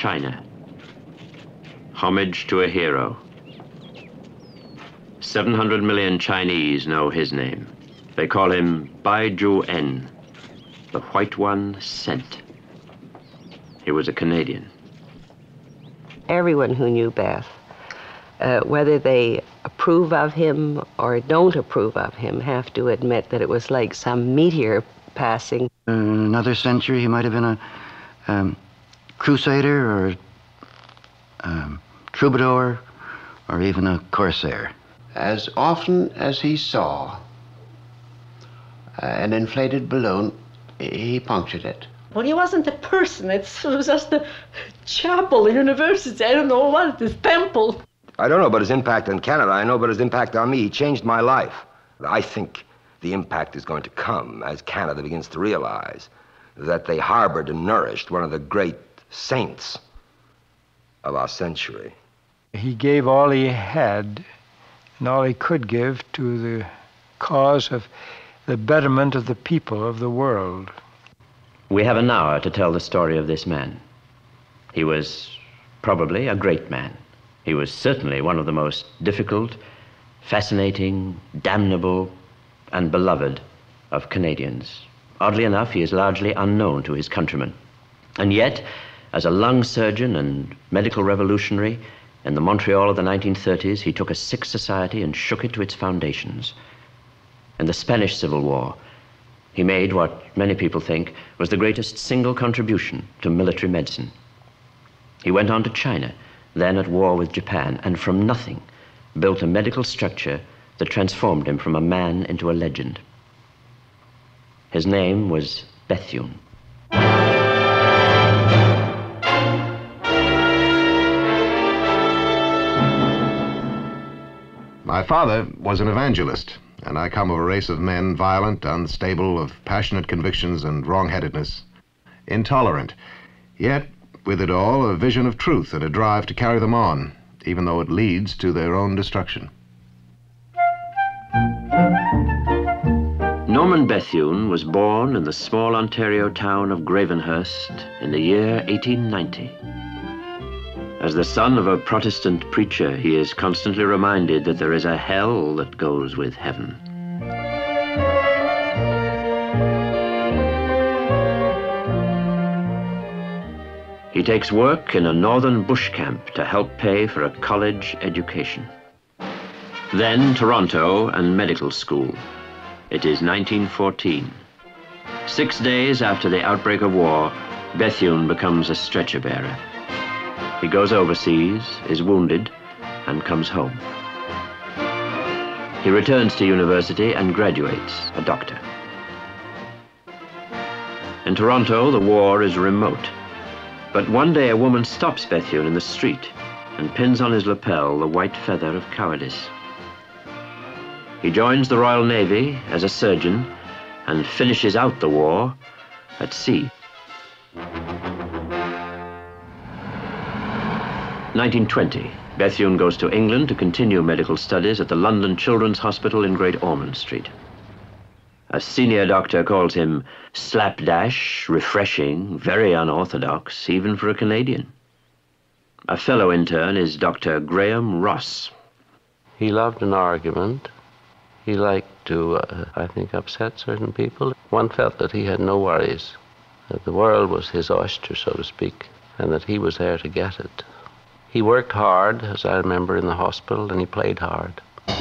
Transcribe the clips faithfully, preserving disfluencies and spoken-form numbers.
China. Homage to a hero. seven hundred million Chinese know his name. They call him Bai Ju-en, the White One sent. He was a Canadian. Everyone who knew Beth, uh, whether they approve of him or don't approve of him, have to admit that it was like some meteor passing. In another century, he might have been a um, crusader or um, troubadour or even a corsair. As often as he saw uh, an inflated balloon, he punctured it. Well, he wasn't a person. It's, it was just a chapel, a university. I don't know what it is, temple. I don't know about his impact on Canada. I know about his impact on me. He changed my life. I think the impact is going to come as Canada begins to realize that they harbored and nourished one of the great saints of our century. He gave all he had and all he could give to the cause of the betterment of the people of the world. We have an hour to tell the story of this man. He was probably a great man. He was certainly one of the most difficult, fascinating, damnable, and beloved of Canadians. Oddly enough, he is largely unknown to his countrymen. And yet, as a lung surgeon and medical revolutionary, in the Montreal of the nineteen thirties, he took a sick society and shook it to its foundations. In the Spanish Civil War, he made what many people think was the greatest single contribution to military medicine. He went on to China, then at war with Japan, and from nothing built a medical structure that transformed him from a man into a legend. His name was Bethune. My father was an evangelist, and I come of a race of men violent, unstable, of passionate convictions and wrong-headedness, intolerant, yet with it all a vision of truth and a drive to carry them on, even though it leads to their own destruction. Norman Bethune was born in the small Ontario town of Gravenhurst in the year eighteen ninety. As the son of a Protestant preacher, he is constantly reminded that there is a hell that goes with heaven. He takes work in a northern bush camp to help pay for a college education. Then Toronto and medical school. It is nineteen fourteen. Six days after the outbreak of war, Bethune becomes a stretcher bearer. He goes overseas, is wounded, and comes home. He returns to university and graduates, a doctor. In Toronto, the war is remote. But one day a woman stops Bethune in the street and pins on his lapel the white feather of cowardice. He joins the Royal Navy as a surgeon and finishes out the war at sea. nineteen twenty, Bethune goes to England to continue medical studies at the London Children's Hospital in Great Ormond Street. A senior doctor calls him slapdash, refreshing, very unorthodox, even for a Canadian. A fellow intern is Doctor Graham Ross. He loved an argument. He liked to, uh, I think, upset certain people. One felt that he had no worries, that the world was his oyster, so to speak, and that he was there to get it. He worked hard, as I remember, in the hospital, and he played hard.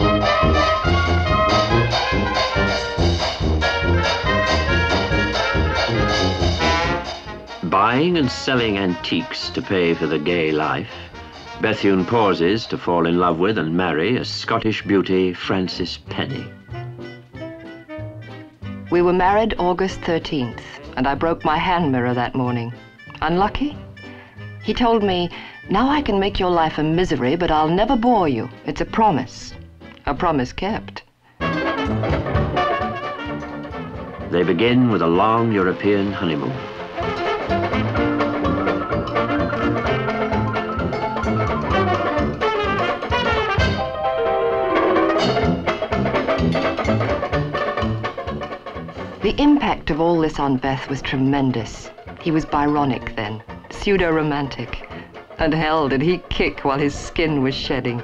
Buying and selling antiques to pay for the gay life, Bethune pauses to fall in love with and marry a Scottish beauty, Frances Penny. We were married August thirteenth, and I broke my hand mirror that morning. Unlucky? He told me, "Now I can make your life a misery, but I'll never bore you. It's a promise." A promise kept. They begin with a long European honeymoon. The impact of all this on Beth was tremendous. He was Byronic then, pseudo-romantic. And hell did he kick while his skin was shedding.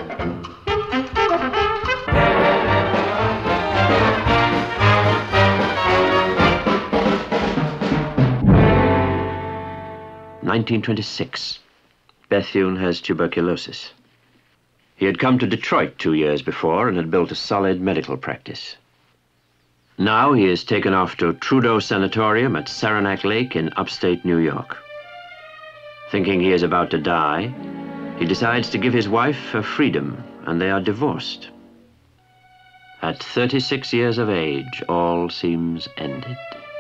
nineteen twenty-six. Bethune has tuberculosis. He had come to Detroit two years before and had built a solid medical practice. Now he is taken off to Trudeau Sanatorium at Saranac Lake in upstate New York. Thinking he is about to die, he decides to give his wife her freedom, and they are divorced. At thirty-six years of age, all seems ended.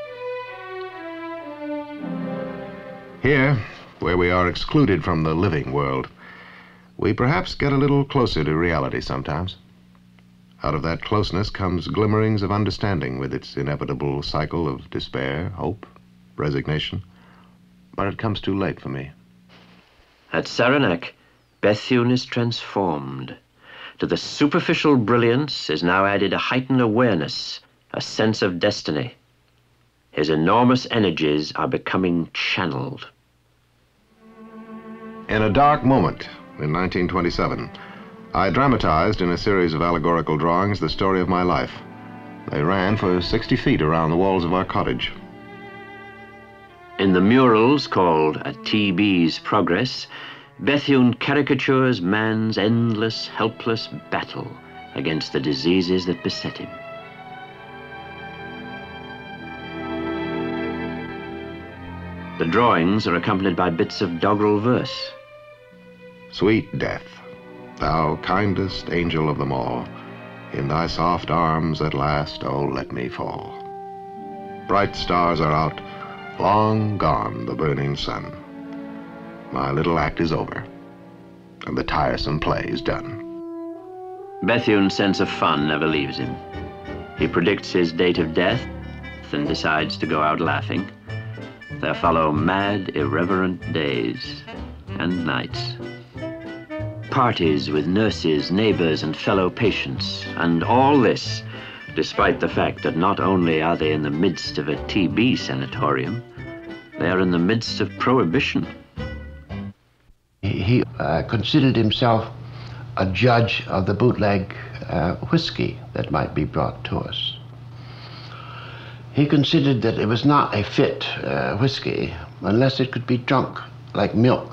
Here, where we are excluded from the living world, we perhaps get a little closer to reality sometimes. Out of that closeness comes glimmerings of understanding with its inevitable cycle of despair, hope, resignation. But it comes too late for me. At Saranac, Bethune is transformed. To the superficial brilliance is now added a heightened awareness, a sense of destiny. His enormous energies are becoming channeled. In a dark moment, in nineteen twenty-seven, I dramatized in a series of allegorical drawings the story of my life. They ran for sixty feet around the walls of our cottage. In the murals called A T B's Progress, Bethune caricatures man's endless, helpless battle against the diseases that beset him. The drawings are accompanied by bits of doggerel verse. Sweet death, thou kindest angel of them all, in thy soft arms at last, oh, let me fall. Bright stars are out, long gone the burning sun. My little act is over, and the tiresome play is done. Bethune's sense of fun never leaves him. He predicts his date of death and decides to go out laughing. There follow mad, irreverent days and nights. Parties with nurses, neighbors, and fellow patients, and all this despite the fact that not only are they in the midst of a T B sanatorium, they are in the midst of prohibition. He uh, considered himself a judge of the bootleg uh, whiskey that might be brought to us. He considered that it was not a fit uh, whiskey unless it could be drunk like milk.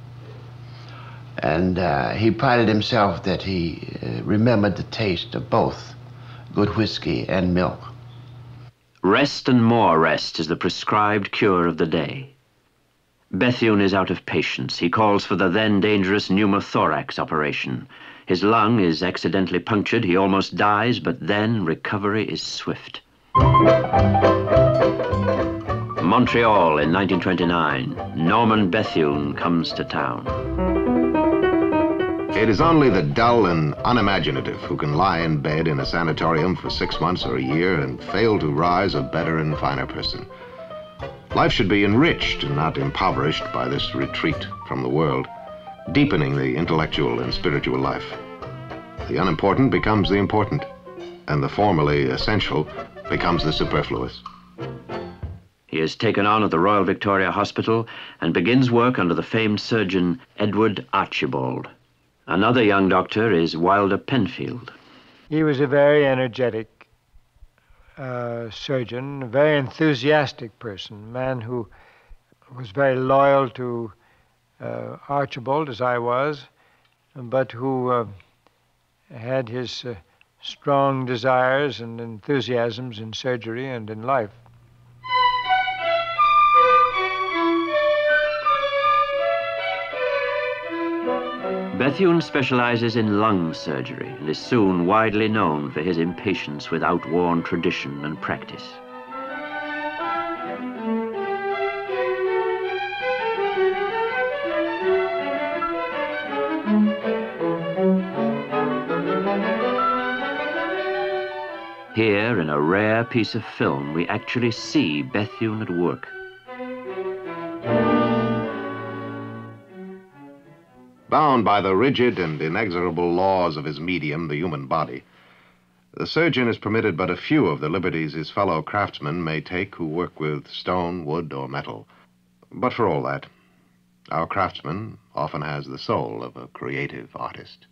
And uh, he prided himself that he uh, remembered the taste of both good whiskey and milk. Rest and more rest is the prescribed cure of the day. Bethune is out of patience. He calls for the then dangerous pneumothorax operation. His lung is accidentally punctured. He almost dies, but then recovery is swift. Montreal in nineteen twenty-nine. Norman Bethune comes to town. It is only the dull and unimaginative who can lie in bed in a sanatorium for six months or a year and fail to rise a better and finer person. Life should be enriched and not impoverished by this retreat from the world, deepening the intellectual and spiritual life. The unimportant becomes the important, and the formerly essential becomes the superfluous. He is taken on at the Royal Victoria Hospital and begins work under the famed surgeon Edward Archibald. Another young doctor is Wilder Penfield. He was a very energetic uh, surgeon, a very enthusiastic person, a man who was very loyal to uh, Archibald, as I was, but who uh, had his uh, strong desires and enthusiasms in surgery and in life. Bethune specializes in lung surgery and is soon widely known for his impatience with outworn tradition and practice. Here, in a rare piece of film, we actually see Bethune at work. Bound by the rigid and inexorable laws of his medium, the human body, the surgeon is permitted but a few of the liberties his fellow craftsmen may take who work with stone, wood, or metal. But for all that, Our craftsman often has the soul of a creative artist.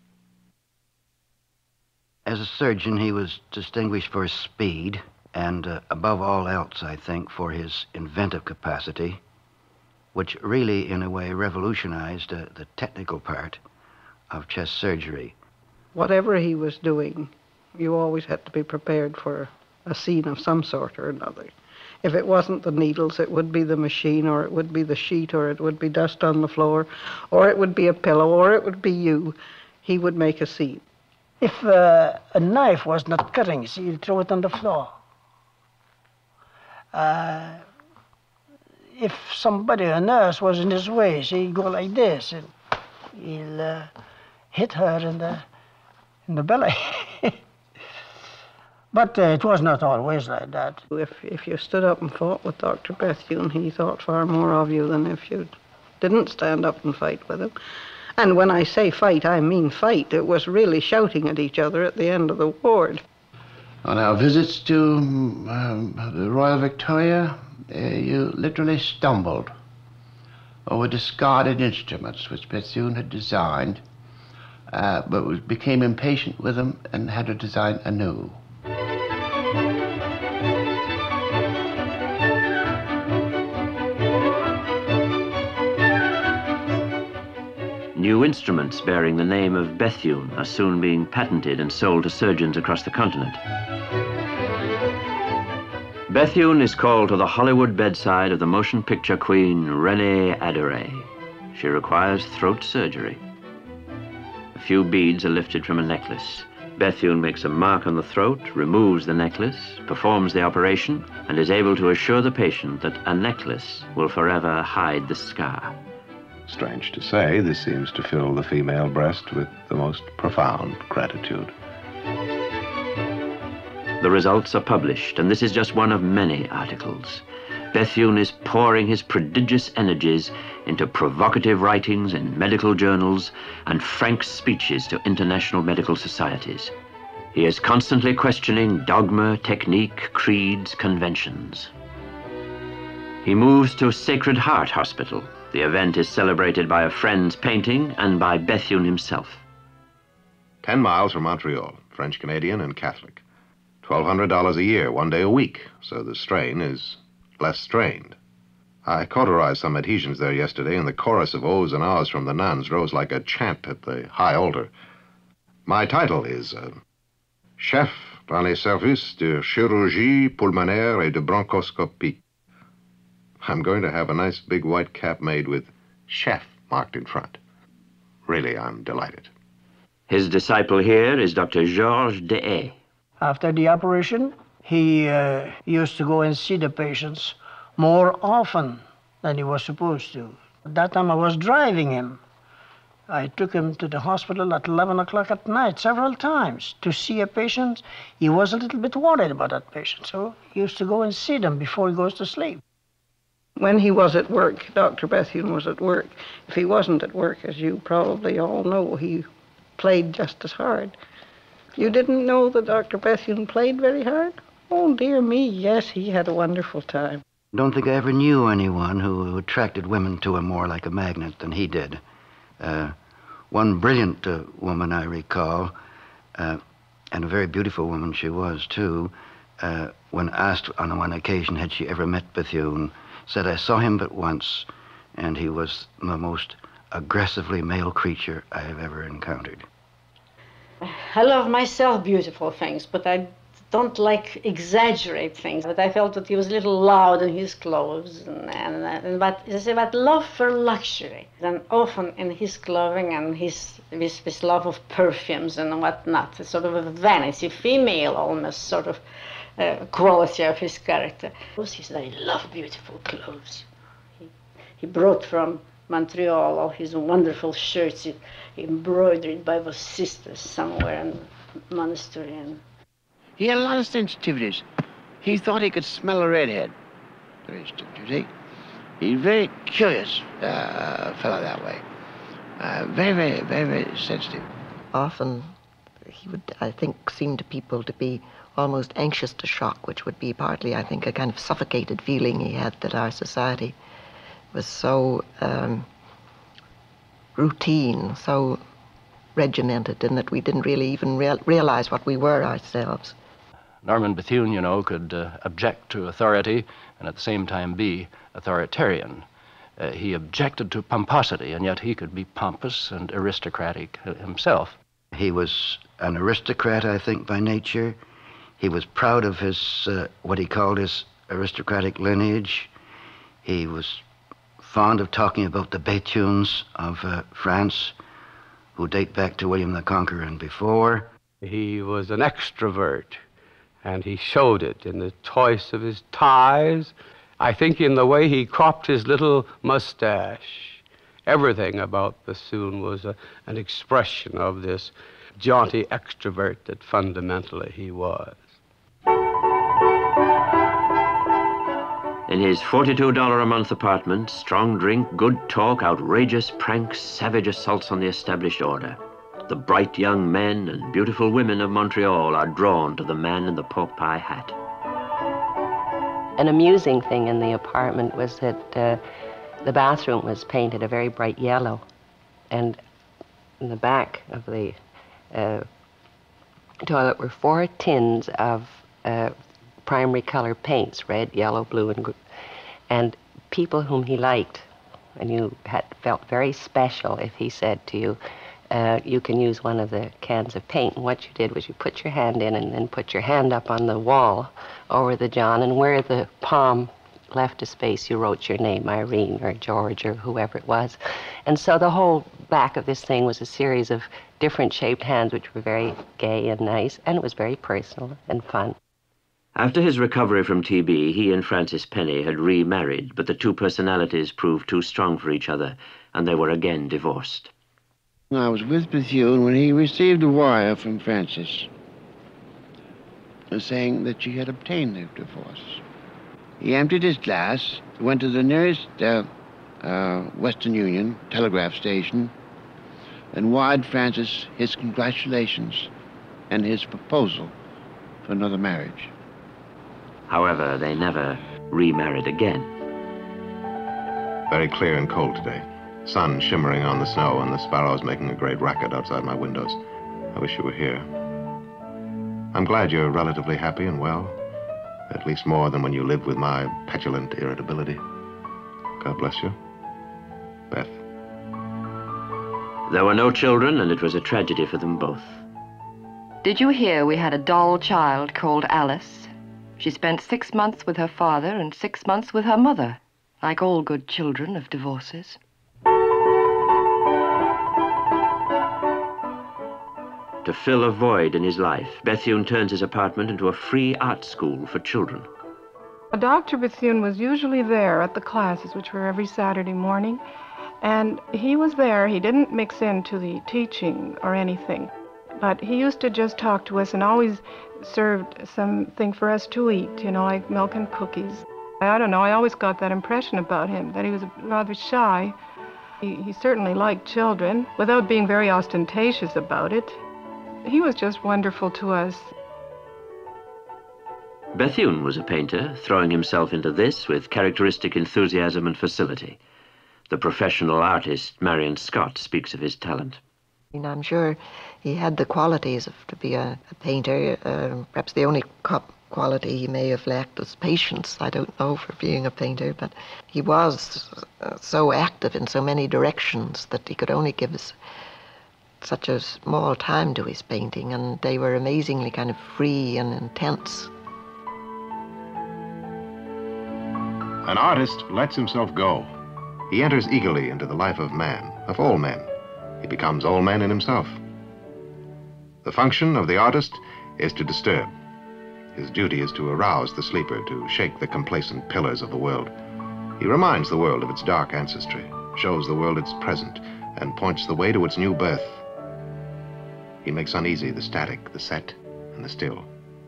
As a surgeon, he was distinguished for his speed and, uh, above all else, I think, for his inventive capacity, which really, in a way, revolutionized uh, the technical part of chest surgery. Whatever he was doing, you always had to be prepared for a scene of some sort or another. If it wasn't the needles, it would be the machine, or it would be the sheet, or it would be dust on the floor, or it would be a pillow, or it would be you. He would make a scene. If uh, a knife was not cutting, see, he'd throw it on the floor. Uh, if somebody, a nurse, was in his way, see, he'd go like this, and he'll uh, hit her in the, in the belly. But uh, it was not always like that. If, if you stood up and fought with Doctor Bethune, he thought far more of you than if you didn't stand up and fight with him. And when I say fight, I mean fight. It was really shouting at each other at the end of the ward. On our visits to um, the Royal Victoria, uh, you literally stumbled over discarded instruments which Bethune had designed, uh, but was, became impatient with them and had to design anew. New instruments bearing the name of Bethune are soon being patented and sold to surgeons across the continent. Bethune is called to the Hollywood bedside of the motion picture queen Renée Adorée. She requires throat surgery. A few beads are lifted from a necklace. Bethune makes a mark on the throat, removes the necklace, performs the operation, and is able to assure the patient that a necklace will forever hide the scar. Strange to say, this seems to fill the female breast with the most profound gratitude. The results are published, and this is just one of many articles. Bethune is pouring his prodigious energies into provocative writings in medical journals and frank speeches to international medical societies. He is constantly questioning dogma, technique, creeds, conventions. He moves to Sacred Heart Hospital. The event is celebrated by a friend's painting and by Bethune himself. Ten miles from Montreal, French-Canadian and Catholic. twelve hundred dollars a year, one day a week, so the strain is less strained. I cauterized some adhesions there yesterday, and the chorus of ohs and ahs from the nuns rose like a chant at the high altar. My title is uh, Chef dans les services de chirurgie pulmonaire et de bronchoscopie. I'm going to have a nice big white cap made with chef marked in front. Really, I'm delighted. His disciple here is Doctor Georges Dehaye. After the operation, he uh, used to go and see the patients more often than he was supposed to. At that time, I was driving him. I took him to the hospital at eleven o'clock at night several times to see a patient. He was a little bit worried about that patient, so he used to go and see them before he goes to sleep. When he was at work, Doctor Bethune was at work. If he wasn't at work, as you probably all know, he played just as hard. You didn't know that Doctor Bethune played very hard? Oh, dear me, yes, he had a wonderful time. I don't think I ever knew anyone who attracted women to him more like a magnet than he did. Uh, one brilliant uh, woman I recall, uh, and a very beautiful woman she was, too, uh, when asked on one occasion had she ever met Bethune, said, I saw him but once, and he was the most aggressively male creature I have ever encountered. I love myself beautiful things, but I don't like exaggerate things. But I felt that he was a little loud in his clothes, and, and, and but it's about love for luxury. And often in his clothing and his this, this love of perfumes and whatnot, it's sort of a vanity, female almost sort of uh, quality of his character. He said, I love beautiful clothes. He, he brought from Montreal all his wonderful shirts embroidered by the sisters somewhere in the monastery. And he had a lot of sensitivities. He thought he could smell a redhead, for instance, you see. He's very curious uh, fellow that way. Uh, very, very, very, very sensitive. Often he would, I think, seem to people to be almost anxious to shock, which would be partly, I think, a kind of suffocated feeling he had that our society was so um, routine, so regimented, and that we didn't really even real, realize what we were ourselves. Norman Bethune, you know, could uh, object to authority and at the same time be authoritarian. Uh, he objected to pomposity, and yet he could be pompous and aristocratic himself. He was an aristocrat, I think, by nature. He was proud of his, uh, what he called his aristocratic lineage. He was fond of talking about the Bethunes of uh, France, who date back to William the Conqueror and before. He was an extrovert, and he showed it in the choice of his ties. I think in the way he cropped his little mustache. Everything about Bethune was a, an expression of this jaunty extrovert that fundamentally he was. In his forty-two dollars a month apartment, strong drink, good talk, outrageous pranks, savage assaults on the established order. The bright young men and beautiful women of Montreal are drawn to the man in the pork pie hat. An amusing thing in the apartment was that uh, the bathroom was painted a very bright yellow, and in the back of the uh, toilet were four tins of uh, primary color paints, red, yellow, blue, and green. And people whom he liked, and you had felt very special if he said to you, uh, you can use one of the cans of paint. And what you did was you put your hand in and then put your hand up on the wall over the John, and where the palm left a space, you wrote your name, Irene or George or whoever it was. And so the whole back of this thing was a series of different shaped hands, which were very gay and nice, and it was very personal and fun. After his recovery from T B, he and Frances Penny had remarried, but the two personalities proved too strong for each other, and they were again divorced. I was with Bethune when he received a wire from Frances saying that she had obtained the divorce. He emptied his glass, went to the nearest uh, uh, Western Union telegraph station, and wired Frances his congratulations and his proposal for another marriage. However, they never remarried again. Very clear and cold today. Sun shimmering on the snow and the sparrows making a great racket outside my windows. I wish you were here. I'm glad you're relatively happy and well. At least more than when you lived with my petulant irritability. God bless you. Beth. There were no children, and it was a tragedy for them both. Did you hear we had a doll child called Alice? She spent six months with her father and six months with her mother, like all good children of divorces. To fill a void in his life, Bethune turns his apartment into a free art school for children. Doctor Bethune was usually there at the classes, which were every Saturday morning, and he was there. He didn't mix into the teaching or anything, but he used to just talk to us and always served something for us to eat, you know, like milk and cookies. I don't know, I always got that impression about him, that he was rather shy. He, he certainly liked children, without being very ostentatious about it. He was just wonderful to us. Bethune was a painter, throwing himself into this with characteristic enthusiasm and facility. The professional artist, Marion Scott, speaks of his talent. And I'm sure he had the qualities of to be a, a painter. Uh, perhaps the only quality he may have lacked was patience. I don't know, for being a painter, but he was uh, so active in so many directions that he could only give us such a small time to his painting, and they were amazingly kind of free and intense. An artist lets himself go. He enters eagerly into the life of man, of all men. He becomes all men in himself. The function of the artist is to disturb. His duty is to arouse the sleeper, to shake the complacent pillars of the world. He reminds the world of its dark ancestry, shows the world its present, and points the way to its new birth. He makes uneasy the static, the set, and the still.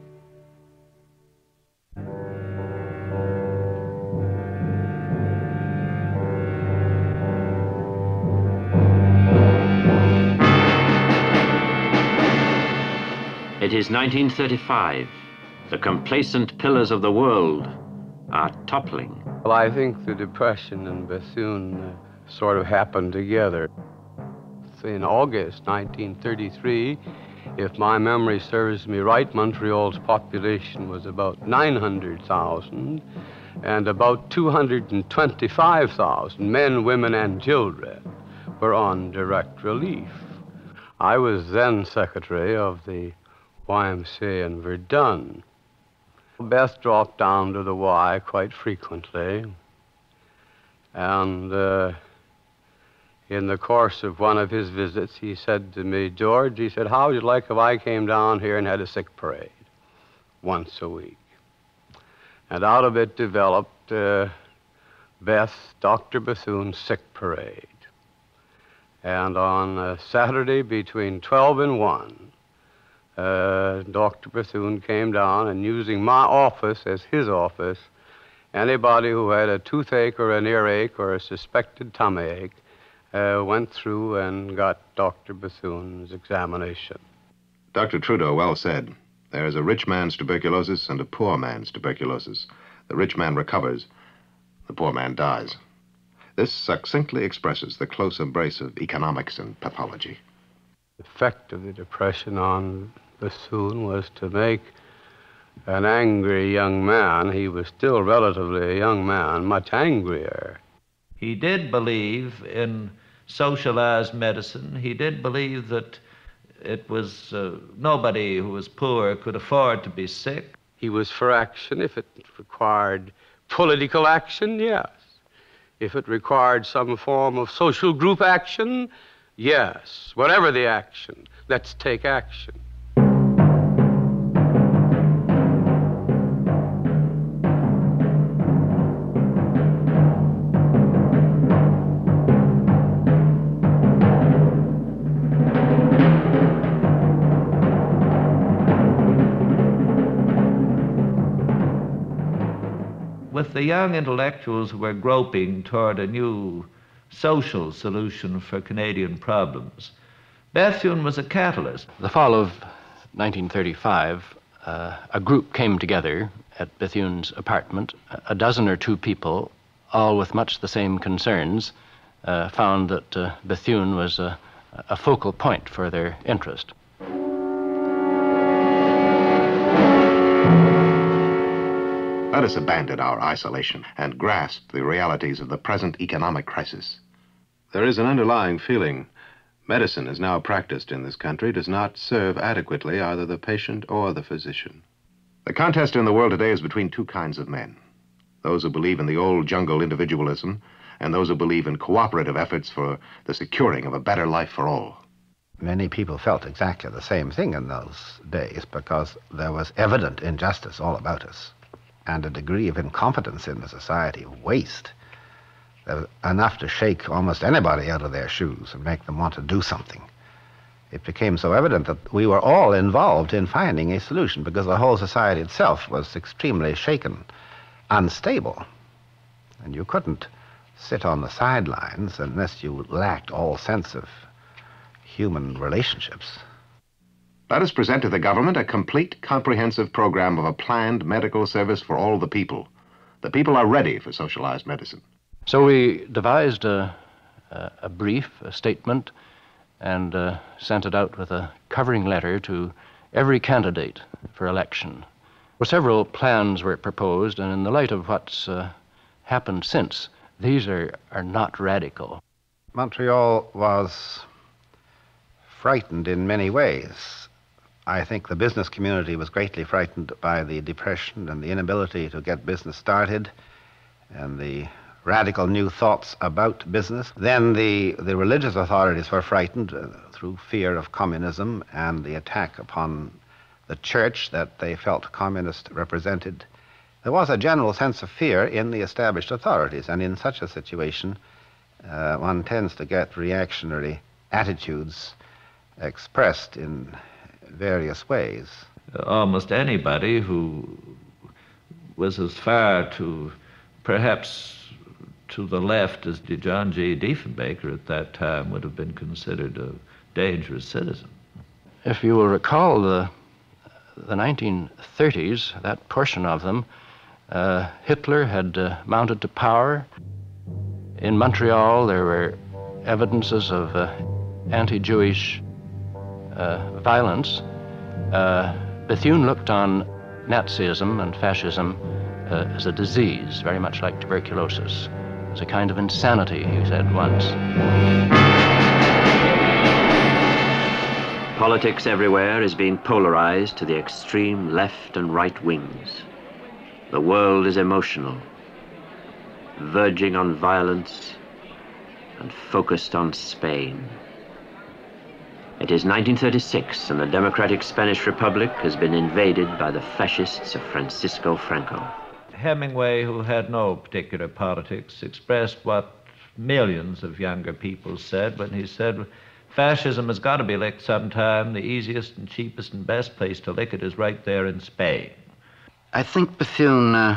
It is nineteen thirty-five. The complacent pillars of the world are toppling. Well, I think the Depression and Bethune uh, sort of happened together. in August nineteen thirty-three. If my memory serves me right, Montreal's population was about nine hundred thousand, and about two hundred twenty-five thousand men, women, and children were on direct relief. I was then secretary of the Y M C A in Verdun. Beth dropped down to the Y quite frequently, and uh, in the course of one of his visits, he said to me, George, he said, how would you like if I came down here and had a sick parade once a week? And out of it developed uh, Beth, Doctor Bethune's sick parade. And on uh, Saturday between twelve and one, uh, Doctor Bethune came down, and using my office as his office, anybody who had a toothache or an earache or a suspected tummy ache uh, went through and got Doctor Bethune's examination. Doctor Trudeau well said, there is a rich man's tuberculosis and a poor man's tuberculosis. The rich man recovers, the poor man dies. This succinctly expresses the close embrace of economics and pathology. The effect of the Depression on Bethune was to make an angry young man, he was still relatively a young man, much angrier. He did believe in socialized medicine. He did believe that it was uh, nobody who was poor could afford to be sick. He was for action if it required political action, yes. If it required some form of social group action, yes. Whatever the action, let's take action. With the young intellectuals who were groping toward a new social solution for Canadian problems, Bethune was a catalyst. The fall of nineteen thirty-five, uh, a group came together at Bethune's apartment. A dozen or two people, all with much the same concerns, uh, found that uh, Bethune was a, a focal point for their interest. Let us abandon our isolation and grasp the realities of the present economic crisis. There is an underlying feeling medicine is now practiced in this country does not serve adequately either the patient or the physician. The contest in the world today is between two kinds of men. Those who believe in the old jungle individualism and those who believe in cooperative efforts for the securing of a better life for all. Many people felt exactly the same thing in those days because there was evident injustice all about us, and a degree of incompetence in the society, waste. There was enough to shake almost anybody out of their shoes and make them want to do something. It became so evident that we were all involved in finding a solution because the whole society itself was extremely shaken, unstable. And you couldn't sit on the sidelines unless you lacked all sense of human relationships. Let us present to the government a complete, comprehensive program of a planned medical service for all the people. The people are ready for socialized medicine. So we devised a, a, a brief, a statement, and uh, sent it out with a covering letter to every candidate for election. Well, several plans were proposed, and in the light of what's uh, happened since, these are, are not radical. Montreal was frightened in many ways. I think the business community was greatly frightened by the Depression and the inability to get business started and the radical new thoughts about business. Then the, the religious authorities were frightened uh, through fear of communism and the attack upon the church that they felt communists represented. There was a general sense of fear in the established authorities, and in such a situation, uh, one tends to get reactionary attitudes expressed in various ways. Almost anybody who was as far to, perhaps to the left as John G. Diefenbaker at that time would have been considered a dangerous citizen. If you will recall the, the nineteen thirties, that portion of them, uh, Hitler had uh, mounted to power. In Montreal, there were evidences of uh, anti-Jewish uh, violence, uh, Bethune looked on Nazism and fascism uh, as a disease, very much like tuberculosis. As a kind of insanity, he said once. Politics everywhere is being polarized to the extreme left and right wings. The world is emotional, verging on violence, and focused on Spain. It is nineteen thirty-six, and the democratic Spanish Republic has been invaded by the fascists of Francisco Franco. Hemingway, who had no particular politics, expressed what millions of younger people said when he said, fascism has got to be licked sometime. The easiest and cheapest and best place to lick it is right there in Spain. I think Bethune uh,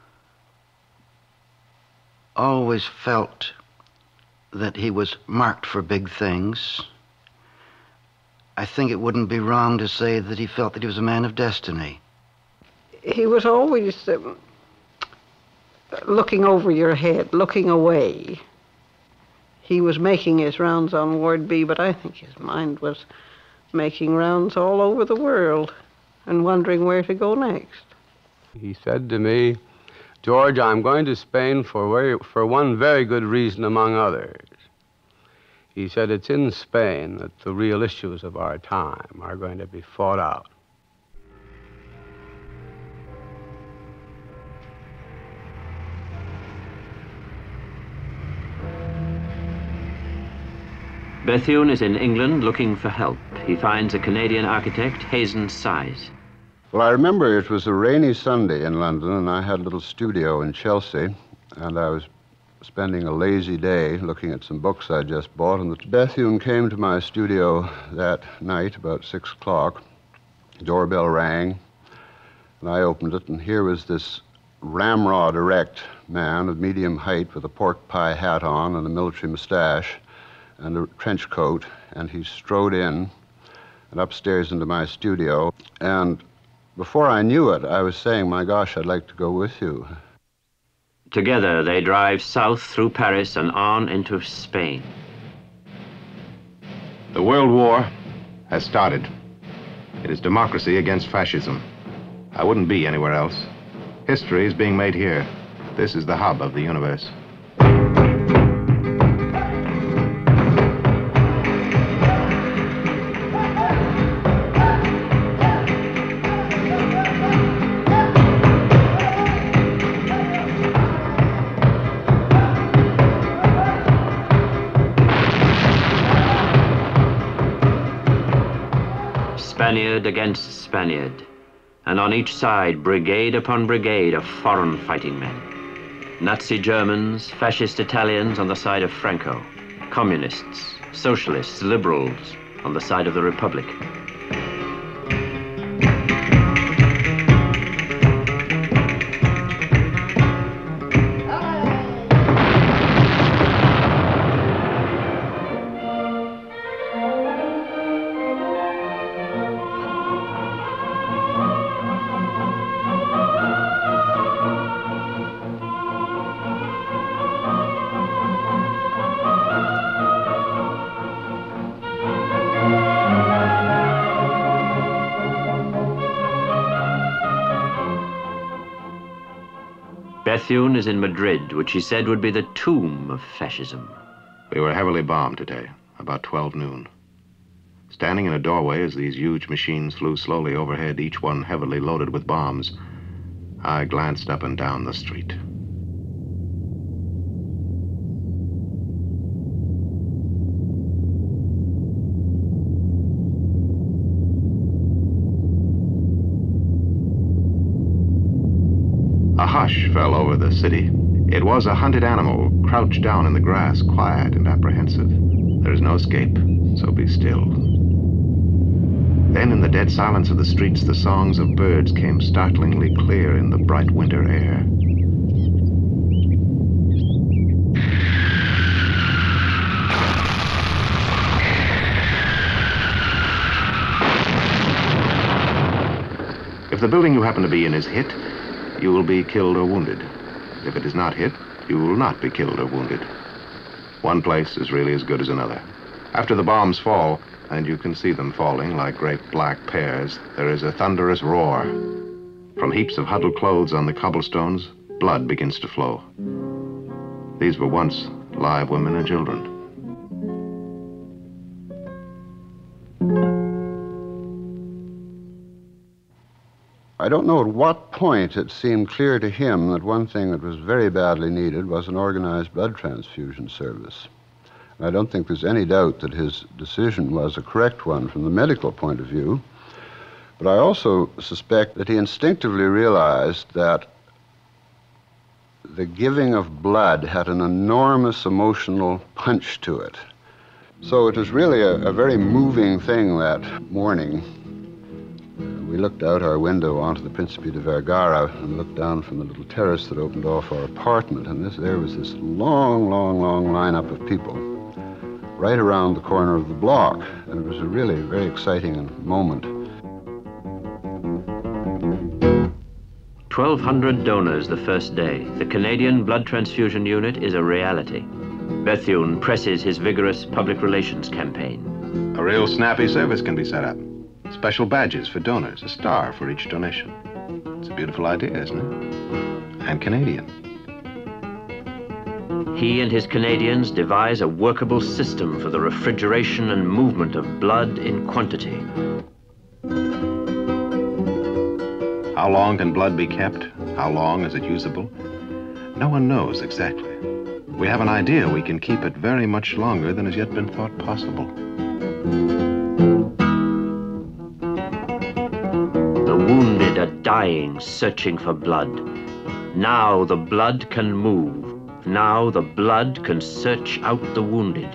always felt that he was marked for big things. I think it wouldn't be wrong to say that he felt that he was a man of destiny. He was always um, looking over your head, looking away. He was making his rounds on Ward B, but I think his mind was making rounds all over the world and wondering where to go next. He said to me, George, I'm going to Spain for, very, for one very good reason among others. He said it's in Spain that the real issues of our time are going to be fought out. Bethune is in England looking for help. He finds a Canadian architect, Hazen Size. Well, I remember it was a rainy Sunday in London, and I had a little studio in Chelsea, and I was spending a lazy day looking at some books I just bought, and Bethune came to my studio that night about six o'clock. The doorbell rang, and I opened it, and here was this ramrod erect man of medium height with a pork pie hat on and a military mustache and a trench coat, and he strode in and upstairs into my studio, and before I knew it, I was saying, my gosh, I'd like to go with you. Together, they drive south through Paris and on into Spain. The World War has started. It is democracy against fascism. I wouldn't be anywhere else. History is being made here. This is the hub of the universe. Spaniard against Spaniard, and on each side brigade upon brigade of foreign fighting men. Nazi Germans, fascist Italians on the side of Franco, communists, socialists, liberals on the side of the Republic. Bethune is in Madrid, which he said would be the tomb of fascism. We were heavily bombed today, about twelve noon. Standing in a doorway as these huge machines flew slowly overhead, each one heavily loaded with bombs, I glanced up and down the street. A hush fell over the city. It was a hunted animal, crouched down in the grass, quiet and apprehensive. There is no escape, so be still. Then in the dead silence of the streets, the songs of birds came startlingly clear in the bright winter air. If the building you happen to be in is hit, you will be killed or wounded. If it is not hit, you will not be killed or wounded. One place is really as good as another. After the bombs fall, and you can see them falling like great black pears, there is a thunderous roar. From heaps of huddled clothes on the cobblestones, blood begins to flow. These were once live women and children. I don't know at what point it seemed clear to him that one thing that was very badly needed was an organized blood transfusion service. And I don't think there's any doubt that his decision was a correct one from the medical point of view, but I also suspect that he instinctively realized that the giving of blood had an enormous emotional punch to it. So it was really a, a very moving thing that morning. We looked out our window onto the Principe de Vergara and looked down from the little terrace that opened off our apartment, and this, there was this long, long, long lineup of people right around the corner of the block, and it was a really very exciting moment. twelve hundred donors the first day. The Canadian Blood Transfusion Unit is a reality. Bethune presses his vigorous public relations campaign. A real snappy service can be set up. Special badges for donors, a star for each donation. It's a beautiful idea, isn't it? And Canadian. He and his Canadians devise a workable system for the refrigeration and movement of blood in quantity. How long can blood be kept? How long is it usable? No one knows exactly. We have an idea we can keep it very much longer than has yet been thought possible. The wounded are dying, searching for blood. Now the blood can move. Now the blood can search out the wounded.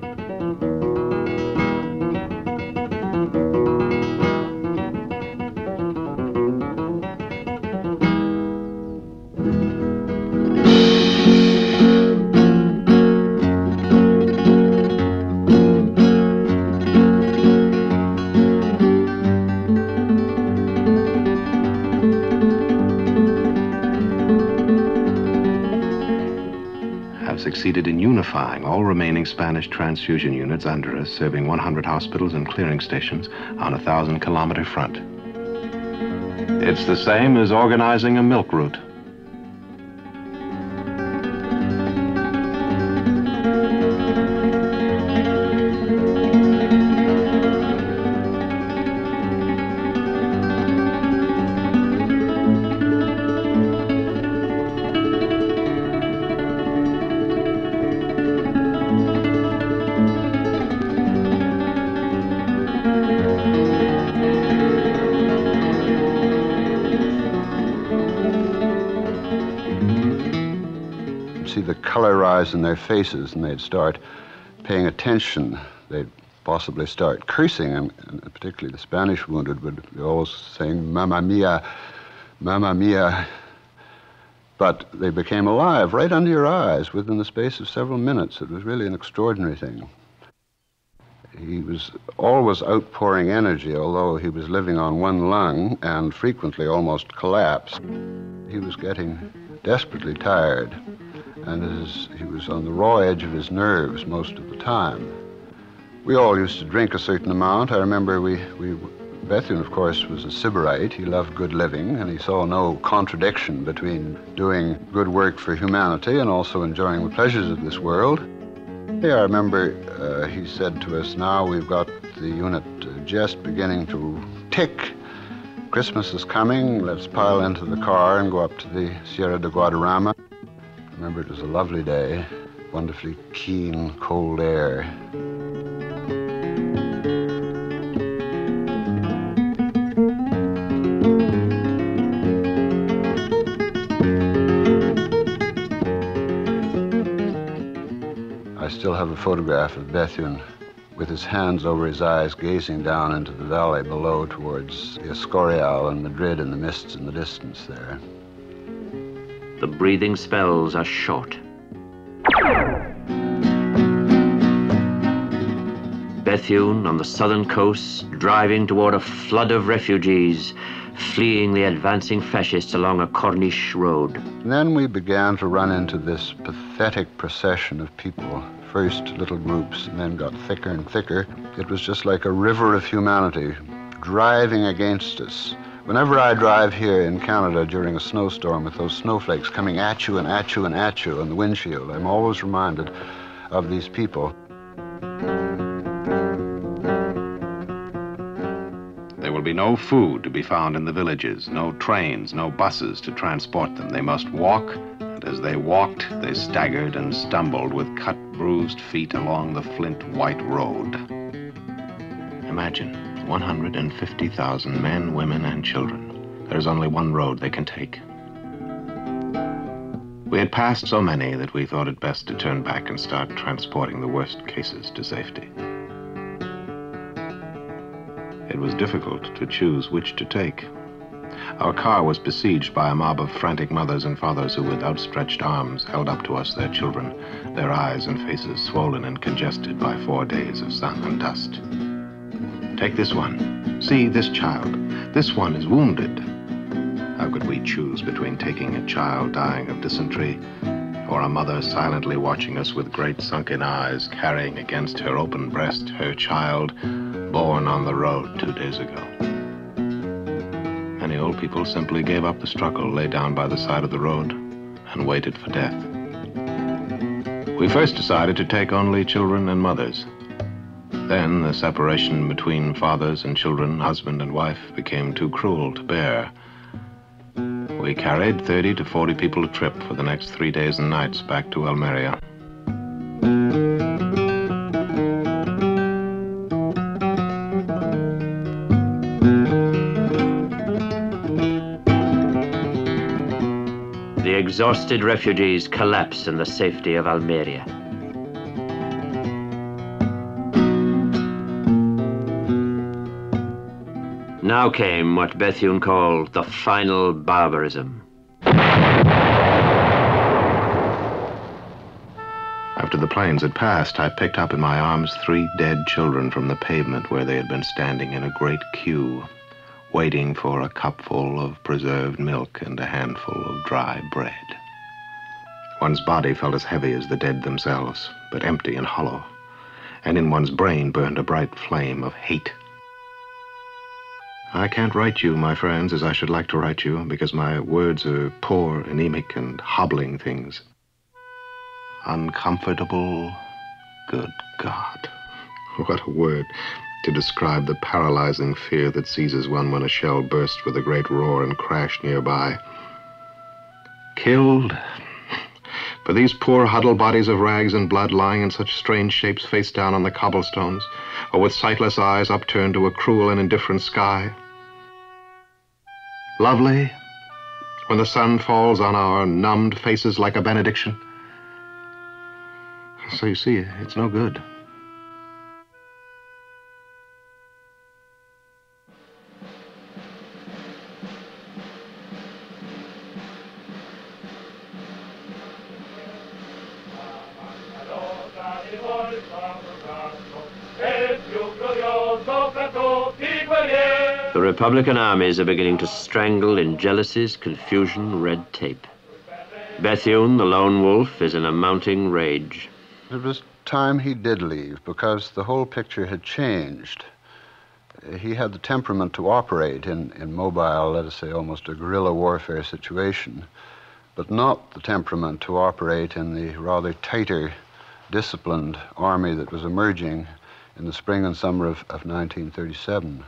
Succeeded in unifying all remaining Spanish transfusion units under us, serving one hundred hospitals and clearing stations on a thousand kilometer front. It's the same as organizing a milk route. In their faces, and they'd start paying attention. They'd possibly start cursing, and, and particularly the Spanish wounded would be always saying, "Mamma mia, mamma mia." But they became alive right under your eyes within the space of several minutes. It was really an extraordinary thing. He was always outpouring energy, although he was living on one lung and frequently almost collapsed. He was getting desperately tired, and his, he was on the raw edge of his nerves most of the time. We all used to drink a certain amount. I remember we, we Bethune, of course, was a Sybarite. He loved good living, and he saw no contradiction between doing good work for humanity and also enjoying the pleasures of this world. Yeah, I remember uh, he said to us, now we've got the unit uh, just beginning to tick. Christmas is coming. Let's pile into the car and go up to the Sierra de Guadarrama. I remember it was a lovely day, wonderfully keen, cold air. I still have a photograph of Bethune with his hands over his eyes, gazing down into the valley below towards the Escorial and Madrid in the mists in the distance there. The breathing spells are short. Bethune on the southern coast, driving toward a flood of refugees, fleeing the advancing fascists along a Corniche road. And then we began to run into this pathetic procession of people first little groups and then got thicker and thicker. It was just like a river of humanity driving against us. Whenever I drive here in Canada during a snowstorm with those snowflakes coming at you and at you and at you on the windshield, I'm always reminded of these people. There will be no food to be found in the villages, no trains, no buses to transport them. They must walk, and as they walked, they staggered and stumbled with cut, bruised feet along the flint white road. Imagine one hundred fifty thousand men, women, and children. There's only one road they can take. We had passed so many that we thought it best to turn back and start transporting the worst cases to safety. It was difficult to choose which to take. Our car was besieged by a mob of frantic mothers and fathers who, with outstretched arms, held up to us their children, their eyes and faces swollen and congested by four days of sun and dust. Take this one. See this child. This one is wounded. How could we choose between taking a child dying of dysentery or a mother silently watching us with great sunken eyes, carrying against her open breast her child born on the road two days ago? Many old people simply gave up the struggle, lay down by the side of the road, and waited for death. We first decided to take only children and mothers. Then the separation between fathers and children, husband and wife, became too cruel to bear. We carried thirty to forty people a trip for the next three days and nights back to Almeria. The exhausted refugees collapsed in the safety of Almeria. Now came what Bethune called the final barbarism. After the planes had passed, I picked up in my arms three dead children from the pavement where they had been standing in a great queue, waiting for a cupful of preserved milk and a handful of dry bread. One's body felt as heavy as the dead themselves, but empty and hollow, and in one's brain burned a bright flame of hate. I can't write you, my friends, as I should like to write you, because my words are poor, anemic, and hobbling things. Uncomfortable, good God. What a word to describe the paralyzing fear that seizes one when a shell bursts with a great roar and crashed nearby. Killed? For these poor huddled bodies of rags and blood lying in such strange shapes face down on the cobblestones, or with sightless eyes upturned to a cruel and indifferent sky. Lovely, when the sun falls on our numbed faces like a benediction. So you see, it's no good. The Republican armies are beginning to strangle in jealousies, confusion, red tape. Bethune, the lone wolf, is in a mounting rage. It was time he did leave, because the whole picture had changed. He had the temperament to operate in, in mobile, let us say, almost a guerrilla warfare situation, but not the temperament to operate in the rather tighter, disciplined army that was emerging in the spring and summer of, of nineteen thirty-seven.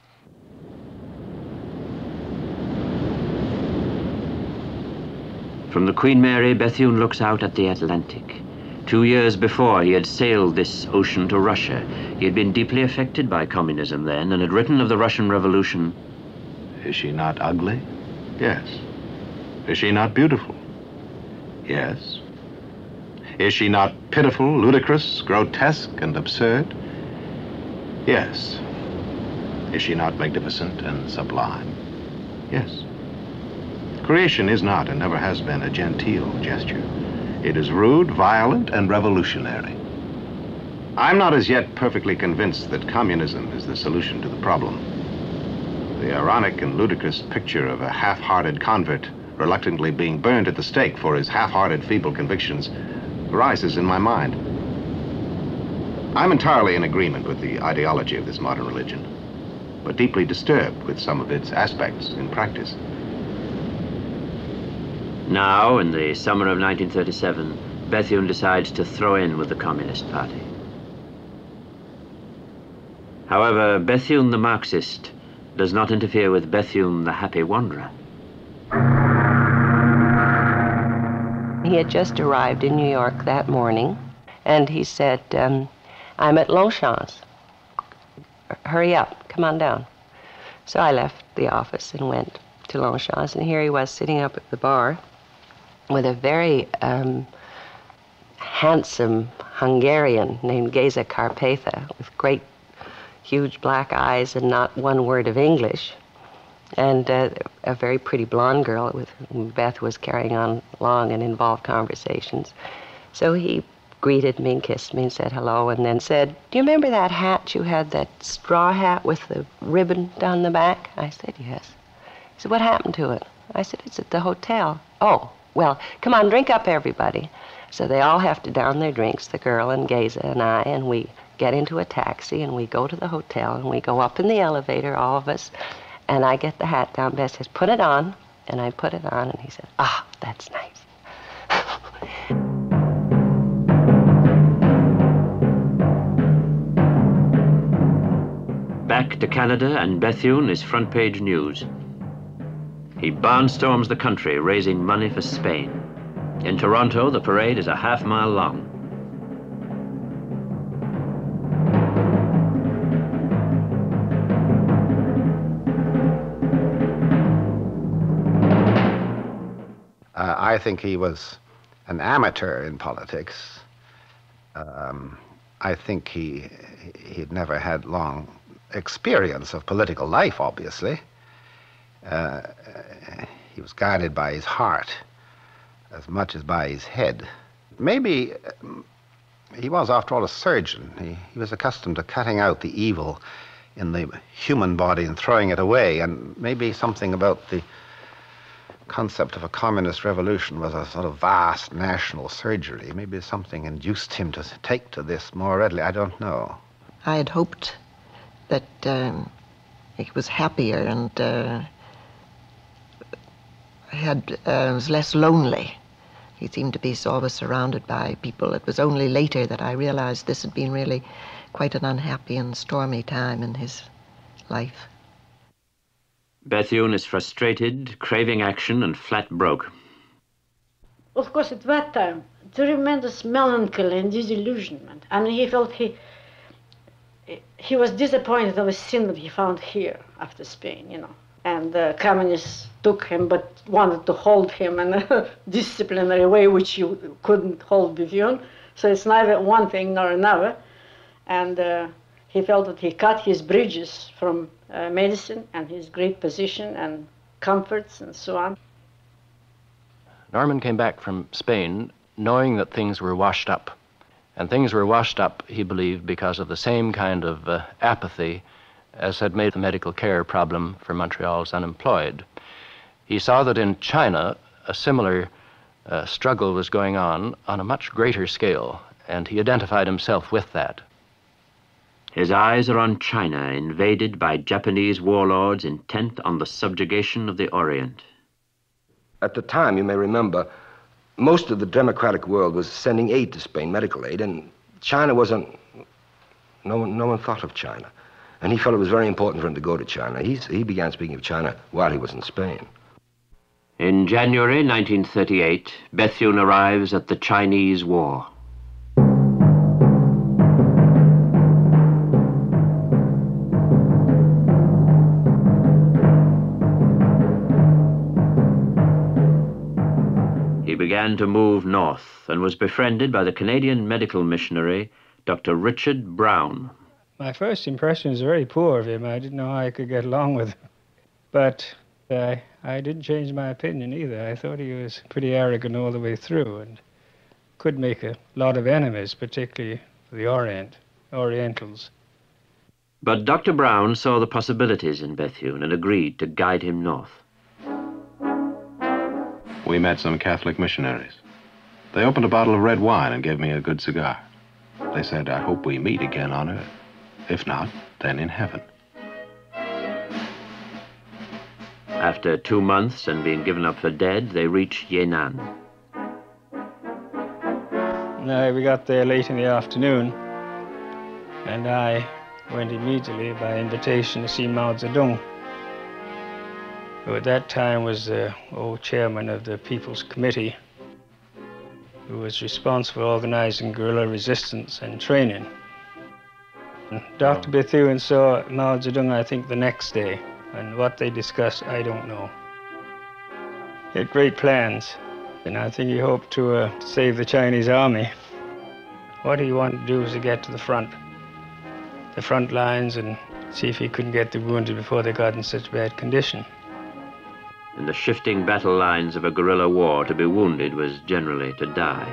From the Queen Mary, Bethune looks out at the Atlantic. Two years before, he had sailed this ocean to Russia. He had been deeply affected by communism then and had written of the Russian Revolution. Is she not ugly? Yes. Is she not beautiful? Yes. Is she not pitiful, ludicrous, grotesque, and absurd? Yes. Is she not magnificent and sublime? Yes. Creation is not and never has been a genteel gesture. It is rude, violent, and revolutionary. I'm not as yet perfectly convinced that communism is the solution to the problem. The ironic and ludicrous picture of a half-hearted convert reluctantly being burned at the stake for his half-hearted, feeble convictions arises in my mind. I'm entirely in agreement with the ideology of this modern religion, but deeply disturbed with some of its aspects in practice. Now, in the summer of nineteen thirty-seven, Bethune decides to throw in with the Communist Party. However, Bethune the Marxist does not interfere with Bethune the Happy Wanderer. He had just arrived in New York that morning, and he said, um, I'm at Longchamps. Hurry up, come on down. So I left the office and went to Longchamps, and here he was sitting up at the bar with a very um, handsome Hungarian named Geza Carpatha with great, huge black eyes and not one word of English, and uh, a very pretty blonde girl with whom Beth was carrying on long and involved conversations. So he greeted me and kissed me and said hello, and then said, do you remember that hat you had, that straw hat with the ribbon down the back? I said, yes. He said, what happened to it? I said, it's at the hotel. Oh, well, come on, drink up, everybody. So they all have to down their drinks, the girl and Geza and I, and we get into a taxi and we go to the hotel and we go up in the elevator, all of us, and I get the hat down. Beth says, put it on, and I put it on, and he said, ah, that's nice. Back to Canada, and Bethune is front page news. He barnstorms the country, raising money for Spain. In Toronto, the parade is a half mile long. Uh, I think he was an amateur in politics. Um, I think he he'd never had long experience of political life, obviously. Uh, he was guided by his heart as much as by his head. Maybe um, he was, after all, a surgeon. He, he was accustomed to cutting out the evil in the human body and throwing it away, and maybe something about the concept of a communist revolution was a sort of vast national surgery. Maybe something induced him to take to this more readily. I don't know. I had hoped that um, he was happier and uh, had uh, was less lonely. He seemed to be always surrounded by people. It was only later that I realized this had been really quite an unhappy and stormy time in his life. Bethune is frustrated, craving action, and flat broke. Of course, at that time, tremendous melancholy and disillusionment. I mean, he felt he he was disappointed of the sin that he found here after Spain, you know. And the communists took him, but wanted to hold him in a disciplinary way, which you couldn't hold Bethune. So it's neither one thing nor another. And uh, he felt that he cut his bridges from uh, medicine and his great position and comforts and so on. Norman came back from Spain knowing that things were washed up. And things were washed up, he believed, because of the same kind of uh, apathy as had made the medical care problem for Montreal's unemployed. He saw that in China, a similar uh, struggle was going on on a much greater scale, and he identified himself with that. His eyes are on China, invaded by Japanese warlords intent on the subjugation of the Orient. At the time, you may remember, most of the democratic world was sending aid to Spain, medical aid, and China wasn't, no one, no one thought of China. And he felt it was very important for him to go to China. He's, he began speaking of China while he was in Spain. In January nineteen thirty-eight, Bethune arrives at the Chinese War. He began to move north and was befriended by the Canadian medical missionary, Doctor Richard Brown. My first impression was very poor of him. I didn't know how I could get along with him. But uh, I didn't change my opinion either. I thought he was pretty arrogant all the way through and could make a lot of enemies, particularly for the Orient, Orientals. But Doctor Brown saw the possibilities in Bethune and agreed to guide him north. We met some Catholic missionaries. They opened a bottle of red wine and gave me a good cigar. They said, I hope we meet again on Earth. If not, then in heaven. After two months and being given up for dead, they reached Yan'an. No, we got there late in the afternoon, and I went immediately by invitation to see Mao Zedong, who at that time was the old chairman of the People's Committee, who was responsible for organizing guerrilla resistance and training. Doctor Bethune saw Mao Zedong, I think, the next day, and what they discussed, I don't know. He had great plans, and I think he hoped to uh, save the Chinese army. What he wanted to do was to get to the front, the front lines, and see if he couldn't get the wounded before they got in such bad condition. In the shifting battle lines of a guerrilla war, to be wounded was generally to die.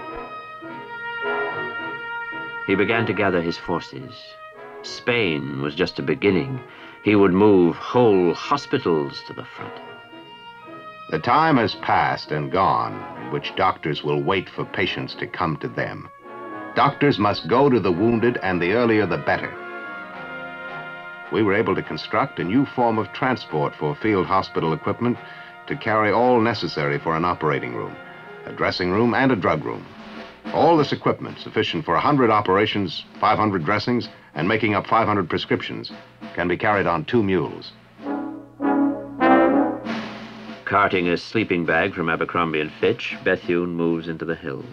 He began to gather his forces. Spain was just a beginning. He would move whole hospitals to the front. The time has passed and gone in which doctors will wait for patients to come to them. Doctors must go to the wounded, and the earlier the better. We were able to construct a new form of transport for field hospital equipment to carry all necessary for an operating room, a dressing room, and a drug room. All this equipment, sufficient for one hundred operations, five hundred dressings, and making up five hundred prescriptions, can be carried on two mules. Carting a sleeping bag from Abercrombie and Fitch, Bethune moves into the hills.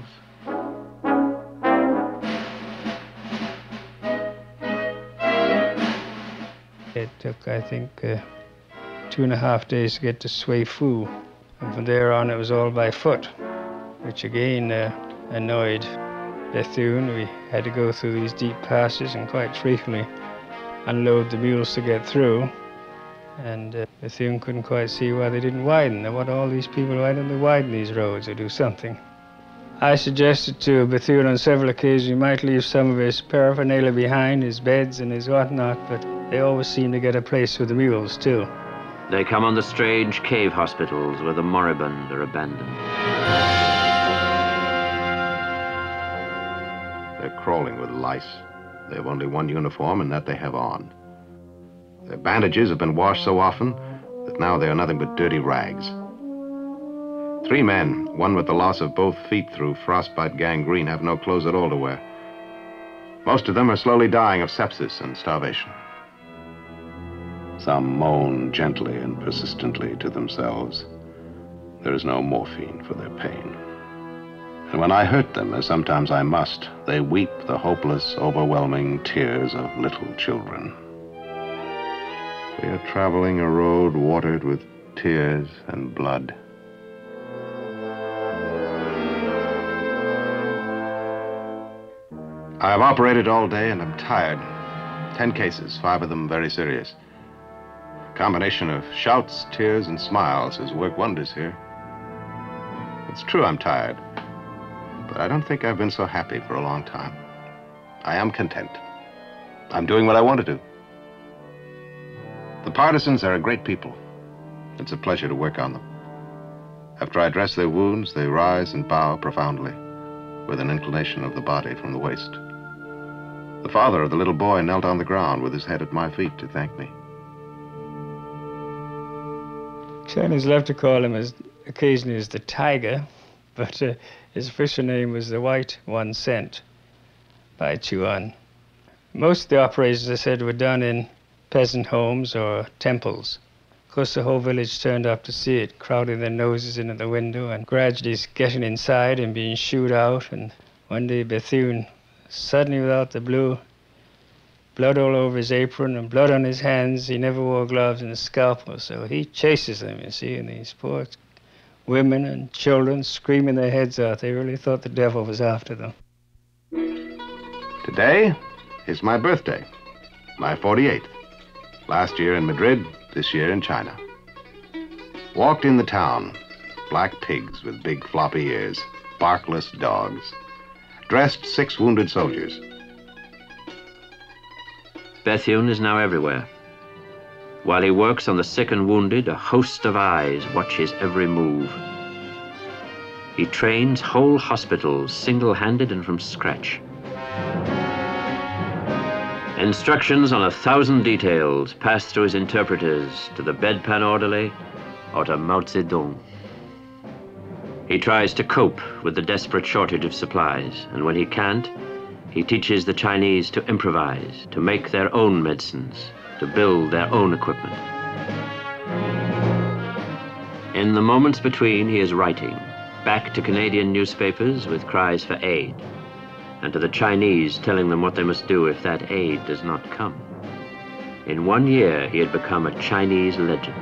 It took, I think, uh, two and a half days to get to Sui Fu, and from there on it was all by foot, which again uh, annoyed Bethune. We had to go through these deep passes and quite frequently unload the mules to get through, and uh, Bethune couldn't quite see why they didn't widen. Now, what all these people, why don't they widen these roads or do something? I suggested to Bethune on several occasions he might leave some of his paraphernalia behind, his beds and his whatnot, but they always seem to get a place with the mules too. They come on the strange cave hospitals where the moribund are abandoned. They're crawling with lice. They have only one uniform, and that they have on. Their bandages have been washed so often that now they are nothing but dirty rags. Three men, one with the loss of both feet through frostbite gangrene, have no clothes at all to wear. Most of them are slowly dying of sepsis and starvation. Some moan gently and persistently to themselves. There is no morphine for their pain. And when I hurt them, as sometimes I must, they weep the hopeless, overwhelming tears of little children. We are traveling a road watered with tears and blood. I have operated all day and I'm tired. Ten cases, five of them very serious. A combination of shouts, tears, and smiles has worked wonders here. It's true I'm tired, but I don't think I've been so happy for a long time. I am content. I'm doing what I want to do. The partisans are a great people. It's a pleasure to work on them. After I dress their wounds, they rise and bow profoundly, with an inclination of the body from the waist. The father of the little boy knelt on the ground with his head at my feet to thank me. Chinese love to call him as occasionally as the tiger, but uh, his official name was the White One Cent by Chuan. Most of the operations, I said, were done in peasant homes or temples. Of course, the whole village turned up to see it, crowding their noses into the window and gradually getting inside and being shooed out. And one day Bethune, suddenly without the blue, blood all over his apron and blood on his hands. He never wore gloves and a scalpel, so he chases them, you see, and these poor women and children screaming their heads out. They really thought the devil was after them. Today is my birthday, my forty-eighth. Last year in Madrid, this year in China. Walked in the town, black pigs with big floppy ears, barkless dogs. Dressed six wounded soldiers. Bethune is now everywhere. While he works on the sick and wounded, a host of eyes watch his every move. He trains whole hospitals single-handed and from scratch. Instructions on a thousand details pass through his interpreters to the bedpan orderly or to Mao Zedong. He tries to cope with the desperate shortage of supplies, and when he can't, he teaches the Chinese to improvise, to make their own medicines, to build their own equipment. In the moments between, he is writing, back to Canadian newspapers with cries for aid, and to the Chinese telling them what they must do if that aid does not come. In one year, he had become a Chinese legend.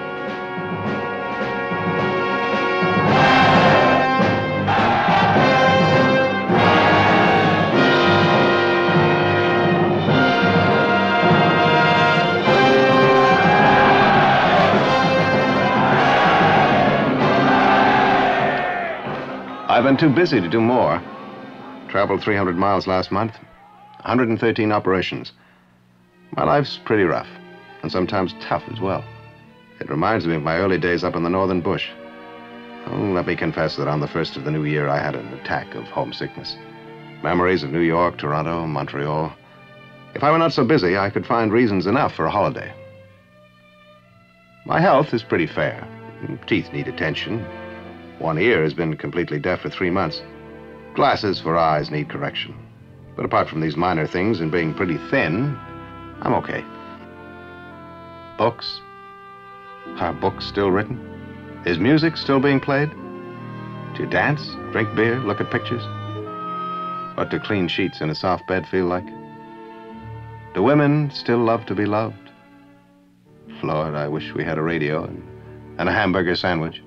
I've been too busy to do more. Traveled three hundred miles last month, one hundred thirteen operations. My life's pretty rough, and sometimes tough as well. It reminds me of my early days up in the northern bush. Oh, let me confess that on the first of the new year I had an attack of homesickness. Memories of New York, Toronto, Montreal. If I were not so busy, I could find reasons enough for a holiday. My health is pretty fair. Teeth need attention. One ear has been completely deaf for three months. Glasses for eyes need correction. But apart from these minor things and being pretty thin, I'm okay. Books? Are books still written? Is music still being played? Do you dance, drink beer, look at pictures? What do clean sheets in a soft bed feel like? Do women still love to be loved? Lord, I wish we had a radio and, and a hamburger sandwich.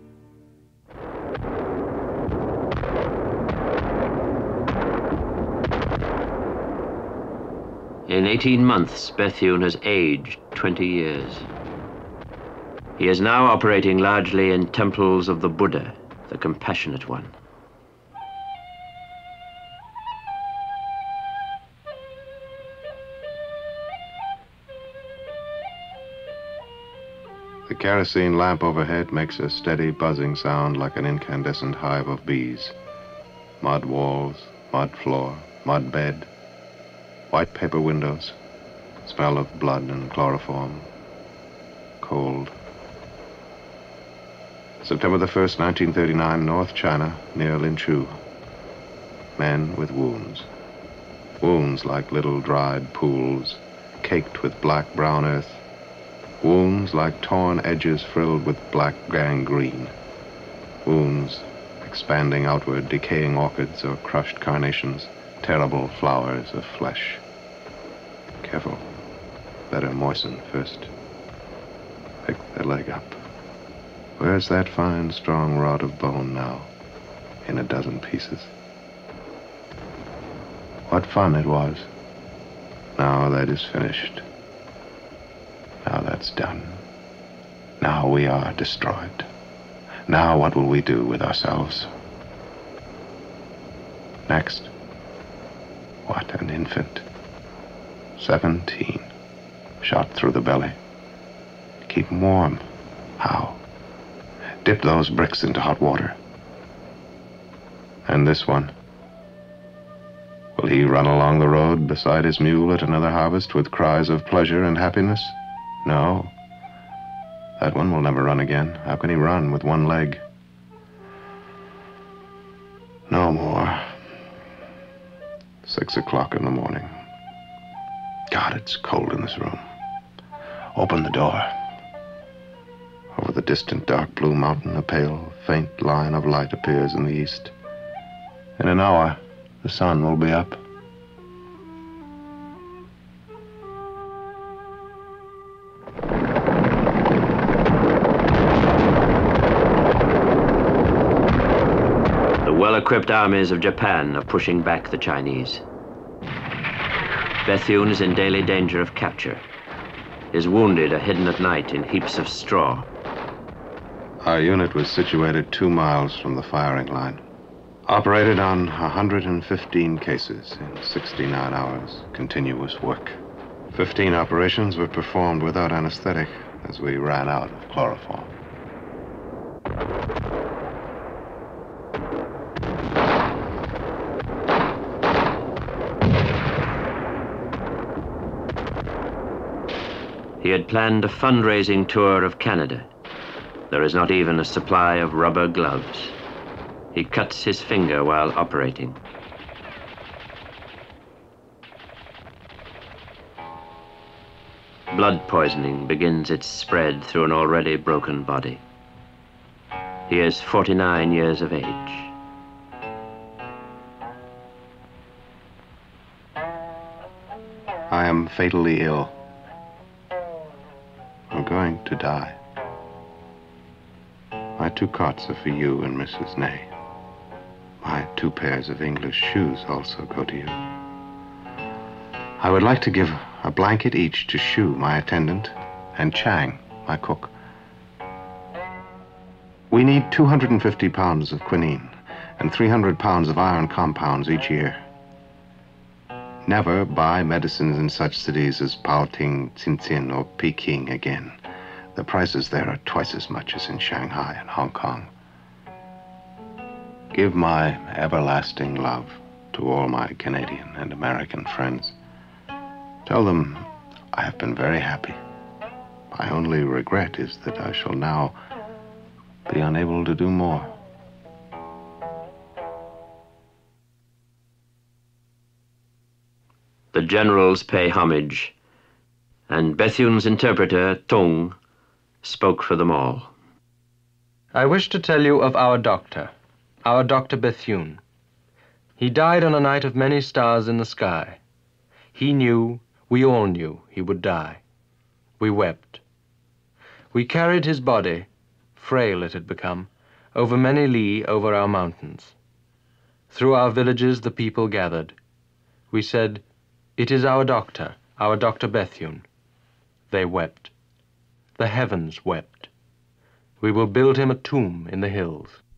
In eighteen months, Bethune has aged twenty years. He is now operating largely in temples of the Buddha, the compassionate one. The kerosene lamp overhead makes a steady buzzing sound like an incandescent hive of bees. Mud walls, mud floor, mud bed. White paper windows, smell of blood and chloroform, cold. September the first, nineteen thirty-nine, North China, near Linchu. Men with wounds. Wounds like little dried pools, caked with black-brown earth. Wounds like torn edges filled with black gangrene. Wounds expanding outward, decaying orchids or crushed carnations. Terrible flowers of flesh. Careful. Better moisten first. Pick that leg up. Where's that fine, strong rod of bone now? In a dozen pieces. What fun it was. Now that is finished. Now that's done. Now we are destroyed. Now what will we do with ourselves? Next. What an infant. Seventeen. Shot through the belly. Keep him warm. How? Dip those bricks into hot water. And this one? Will he run along the road beside his mule at another harvest with cries of pleasure and happiness? No. That one will never run again. How can he run with one leg? No more. Six o'clock in the morning. God, it's cold in this room. Open the door. Over the distant dark blue mountain, a pale, faint line of light appears in the east. In an hour, the sun will be up. The well-equipped armies of Japan are pushing back the Chinese. Bethune is in daily danger of capture. His wounded are hidden at night in heaps of straw. Our unit was situated two miles from the firing line. Operated on one hundred fifteen cases in sixty-nine hours, continuous work. Fifteen operations were performed without anesthetic as we ran out of chloroform. He had planned a fundraising tour of Canada. There is not even a supply of rubber gloves. He cuts his finger while operating. Blood poisoning begins its spread through an already broken body. He is forty-nine years of age. I am fatally ill. I'm going to die. My two cots are for you and Missus Ney. My two pairs of English shoes also go to you. I would like to give a blanket each to Shu, my attendant, and Chang, my cook. We need two hundred fifty pounds of quinine and three hundred pounds of iron compounds each year. Never buy medicines in such cities as Baoting, Tianjin, or Peking again. The prices there are twice as much as in Shanghai and Hong Kong. Give my everlasting love to all my Canadian and American friends. Tell them I have been very happy. My only regret is that I shall now be unable to do more. The generals pay homage, and Bethune's interpreter, Tung, spoke for them all. I wish to tell you of our doctor, our Doctor Bethune. He died on a night of many stars in the sky. He knew, we all knew, he would die. We wept. We carried his body, frail it had become, over many li over our mountains. Through our villages the people gathered. We said, "It is our doctor, our Doctor Bethune." They wept. The heavens wept. We will build him a tomb in the hills.